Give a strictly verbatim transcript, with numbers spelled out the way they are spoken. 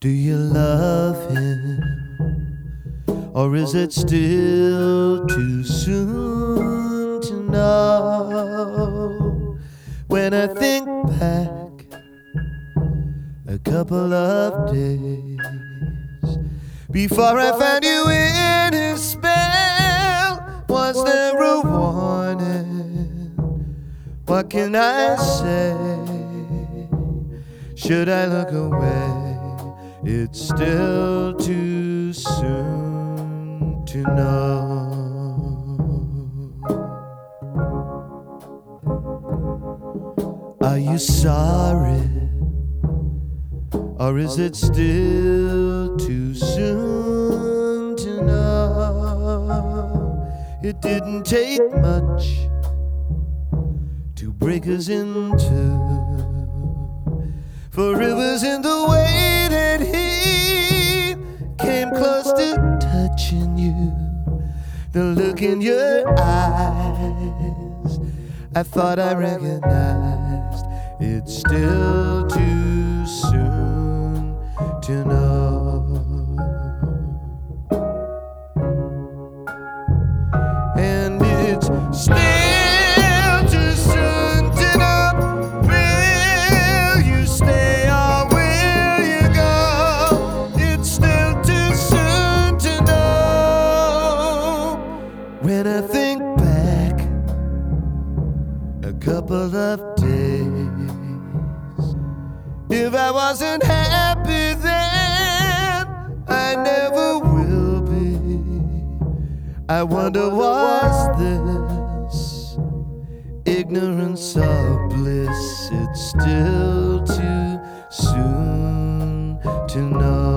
Do you love him? Or is it still too soon to know? When I think back a couple of days before I found you in his spell, was there a warning? What can I say? Should I look away? It's still too soon to know. Are you sorry? Or is it still too soon to know? It didn't take much to break us in two, for it was in the way that he came close to touching you, the look in your eyes I thought I recognized. It's still too soon to know. And it's still too soon to know. Will you stay or will you go? It's still too soon to know. When I think back a couple of days, if I wasn't happy then, I never will be. I wonder, was this ignorance or bliss? It's still too soon to know.